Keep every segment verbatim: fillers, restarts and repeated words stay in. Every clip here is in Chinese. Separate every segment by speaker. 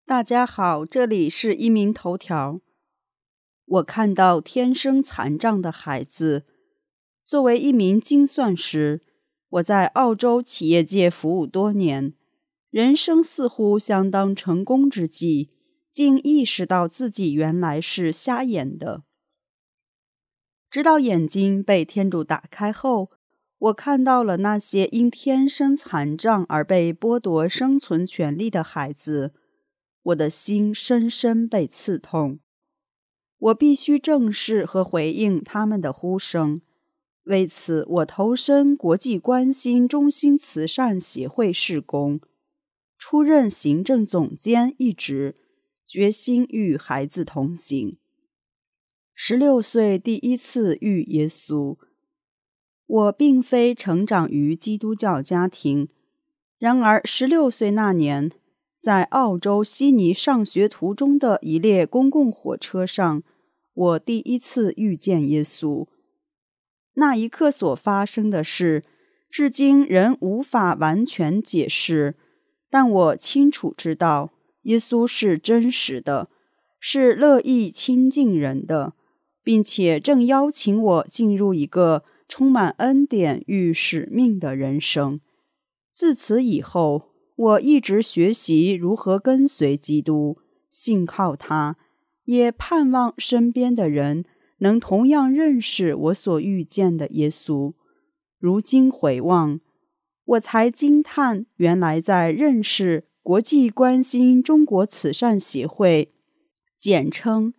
Speaker 1: 大家好，这里是一鸣头条。我看到天生残障的孩子。作为一名精算师，我在澳洲企业界服务多年，人生似乎相当成功之际，竟意识到自己原来是瞎眼的。直到眼睛被天主打开后，我看到了那些因天生残障而被剥夺生存权利的孩子，我的心深深被刺痛。我必须正视和回应他们的呼声。为此，我投身国际关心中心慈善协会事工，出任行政总监一职，决心与孩子同行。十六岁第一次遇耶稣。我并非成长于基督教家庭，然而十六岁那年，在澳洲悉尼上学途中的一列公共火车上，我第一次遇见耶稣。那一刻所发生的事，至今仍无法完全解释，但我清楚知道，耶稣是真实的，是乐意亲近人的，并且正邀请我进入一个充满恩典与使命的人生。自此以后，我一直学习如何跟随基督，信靠他，也盼望身边的人能同样认识我所遇见的耶稣。如今回望，我才惊叹，原来在认识国际关心中国慈善协会，简称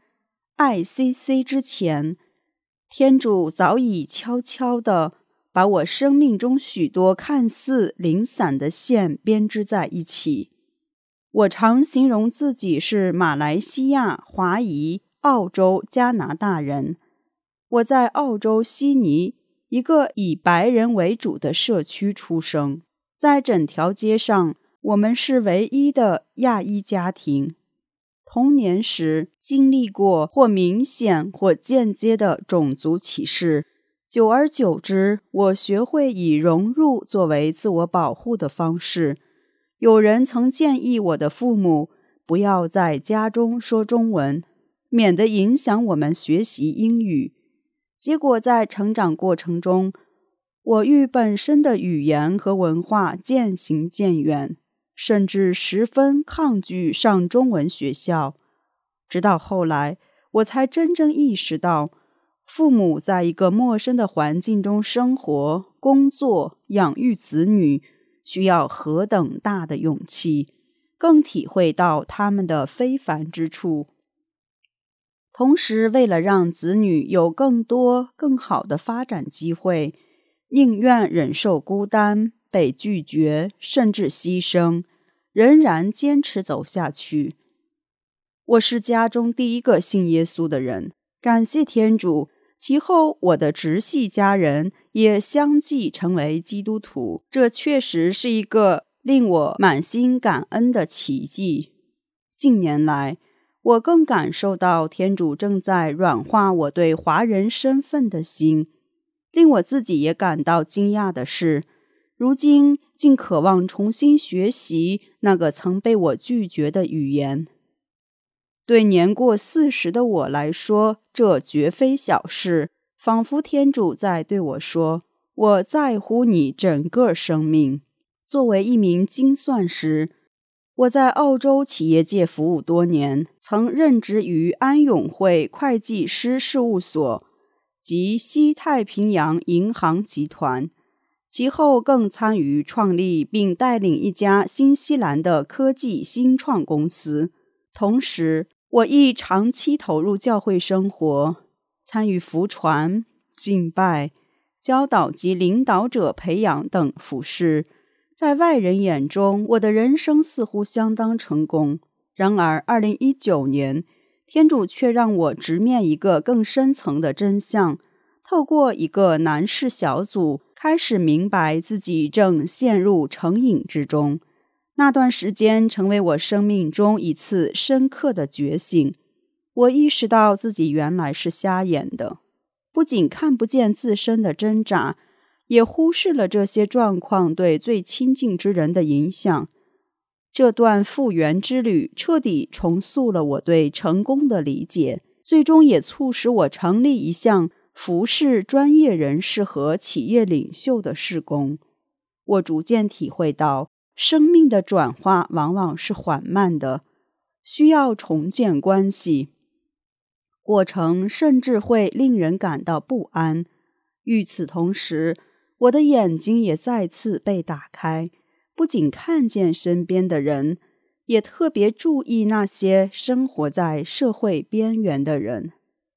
Speaker 1: I C C 之前，天主早已悄悄地把我生命中许多看似零散的线编织在一起。我常形容自己是马来西亚、华裔、澳洲、加拿大人。我在澳洲悉尼一个以白人为主的社区出生，在整条街上，我们是唯一的亚裔家庭。童年时经历过或明显或间接的种族歧视，久而久之，我学会以融入作为自我保护的方式。有人曾建议我的父母不要在家中说中文，免得影响我们学习英语。结果在成长过程中，我与本身的语言和文化渐行渐远，甚至十分抗拒上中文学校。直到后来，我才真正意识到，父母在一个陌生的环境中生活、工作、养育子女，需要何等大的勇气，更体会到他们的非凡之处。同时，为了让子女有更多更好的发展机会，宁愿忍受孤单、被拒绝，甚至牺牲，仍然坚持走下去。我是家中第一个信耶稣的人，感谢天主，其后我的直系家人也相继成为基督徒，这确实是一个令我满心感恩的奇迹。近年来，我更感受到天主正在软化我对华人身份的心。令我自己也感到惊讶的是，如今竟渴望重新学习那个曾被我拒绝的语言。对年过四十的我来说，这绝非小事，仿佛天主在对我说，我在乎你整个生命。作为一名精算师，我在澳洲企业界服务多年，曾任职于安永会会计师事务所及西太平洋银行集团，其后更参与创立并带领一家新西兰的科技新创公司。同时，我亦长期投入教会生活，参与福传、敬拜、教导及领导者培养等服事。在外人眼中，我的人生似乎相当成功。然而二零一九年，天主却让我直面一个更深层的真相，透过一个男士小组，开始明白自己正陷入成瘾之中。那段时间成为我生命中一次深刻的觉醒。我意识到自己原来是瞎眼的，不仅看不见自身的挣扎，也忽视了这些状况对最亲近之人的影响。 这段复原之旅彻底重塑了我对成功的理解，最终也促使我成立一项服侍专业人士和企业领袖的事工。我逐渐体会到，生命的转化往往是缓慢的，需要重建关系，过程甚至会令人感到不安。与此同时，我的眼睛也再次被打开，不仅看见身边的人，也特别注意那些生活在社会边缘的人。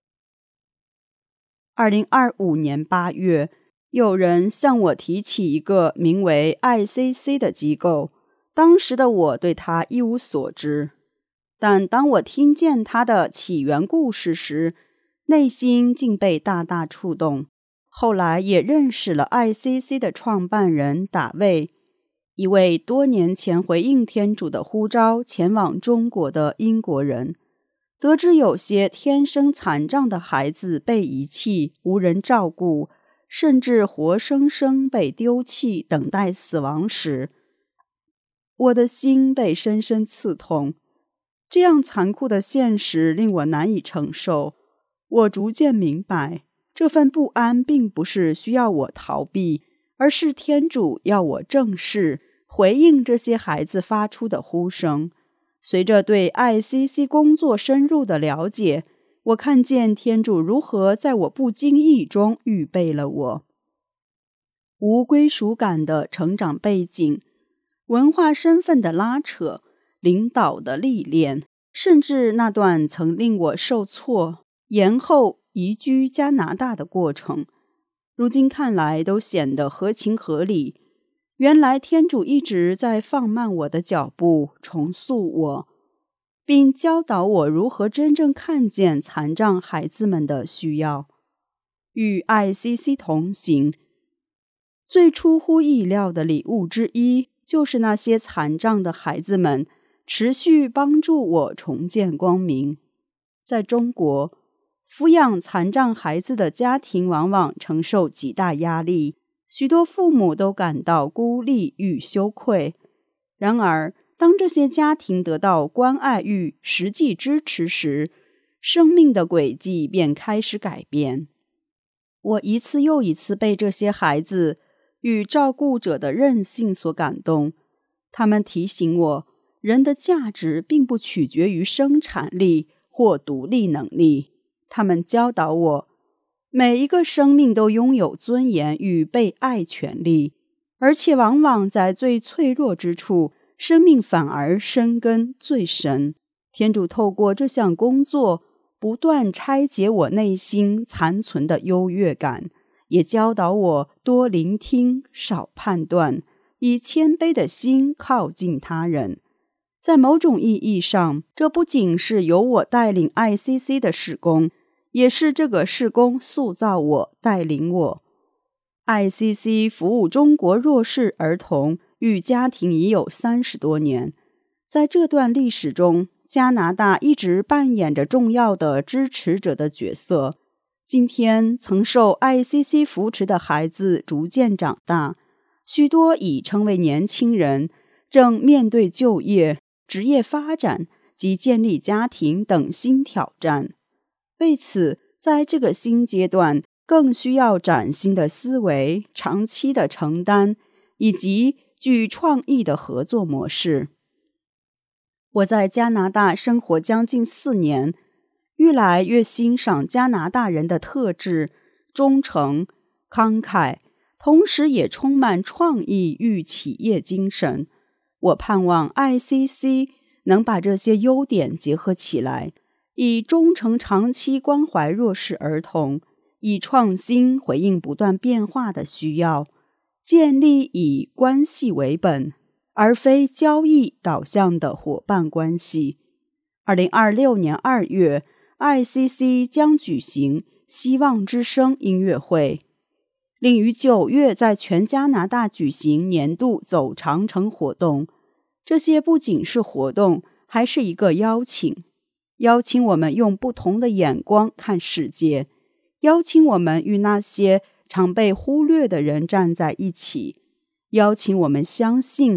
Speaker 1: 二零二五年八月，有人向我提起一个名为 I C C 的机构，当时的我对它一无所知，但当我听见它的起源故事时，内心竟被大大触动。后来也认识了 I C C 的创办人达卫，一位多年前回应天主的呼召前往中国的英国人。得知有些天生残障的孩子被遗弃，无人照顾，甚至活生生被丢弃，等待死亡时，我的心被深深刺痛。这样残酷的现实令我难以承受。我逐渐明白，这份不安并不是需要我逃避，而是天主要我正视、回应这些孩子发出的呼声。随着对 I C C 工作深入的了解，我看见天主如何在我不经意中预备了我。无归属感的成长背景、文化身份的拉扯、领导的历练，甚至那段曾令我受挫、延后移居加拿大的过程，如今看来都显得合情合理。原来天主一直在放慢我的脚步，重塑我，并教导我如何真正看见残障孩子们的需要。与 I C C 同行，最出乎意料的礼物之一，就是那些残障的孩子们持续帮助我重见光明。在中国，抚养残障孩子的家庭往往承受极大压力，许多父母都感到孤立与羞愧。然而，当这些家庭得到关爱与实际支持时，生命的轨迹便开始改变。我一次又一次被这些孩子与照顾者的韧性所感动。他们提醒我，人的价值并不取决于生产力或独立能力。他们教导我，每一个生命都拥有尊严与被爱权利，而且往往在最脆弱之处，生命反而生根最深。天主透过这项工作，不断拆解我内心残存的优越感，也教导我多聆听，少判断，以谦卑的心靠近他人。在某种意义上，这不仅是由我带领 I C C 的事工，也是这个事工塑造我、带领我。I C C 服务中国弱势儿童与家庭已有三十多年，在这段历史中，加拿大一直扮演着重要的支持者的角色。今天，曾受 I C C 扶持的孩子逐渐长大，许多已成为年轻人，正面对就业、职业发展及建立家庭等新挑战。为此，在这个新阶段，更需要崭新的思维、长期的承担，以及具创意的合作模式。我在加拿大生活将近四年，越来越欣赏加拿大人的特质：忠诚、慷慨，同时也充满创意与企业精神。我盼望 I C C 能把这些优点结合起来，以忠诚长期关怀弱势儿童，以创新回应不断变化的需要，建立以关系为本，而非交易导向的伙伴关系。二零二六年二月 ，I C C 将举行希望之声音乐会，另于九月在全加拿大举行年度走长城活动。这些不仅是活动，还是一个邀请，邀请我们用不同的眼光看世界，邀请我们与那些常被忽略的人站在一起，邀请我们相信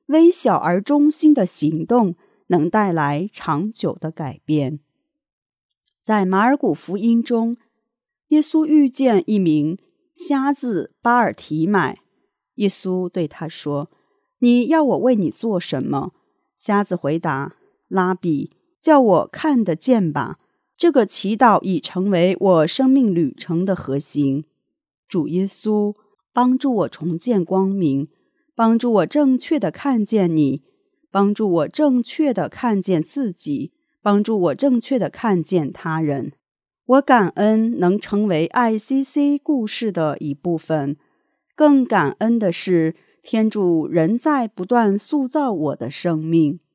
Speaker 1: 微小而忠心的行动能带来长久的改变。在马尔谷福音中，耶稣遇见一名瞎子巴尔提买，耶稣对他说：你要我为你做什么？瞎子回答：拉比，叫我看得见吧。这个祈祷已成为我生命旅程的核心。主耶稣，帮助我重见光明，帮助我正确地看见你，帮助我正确地看见自己，帮助我正确地看见他人。我感恩能成为 I C C 故事的一部分，更感恩的是天主仍在不断塑造我的生命。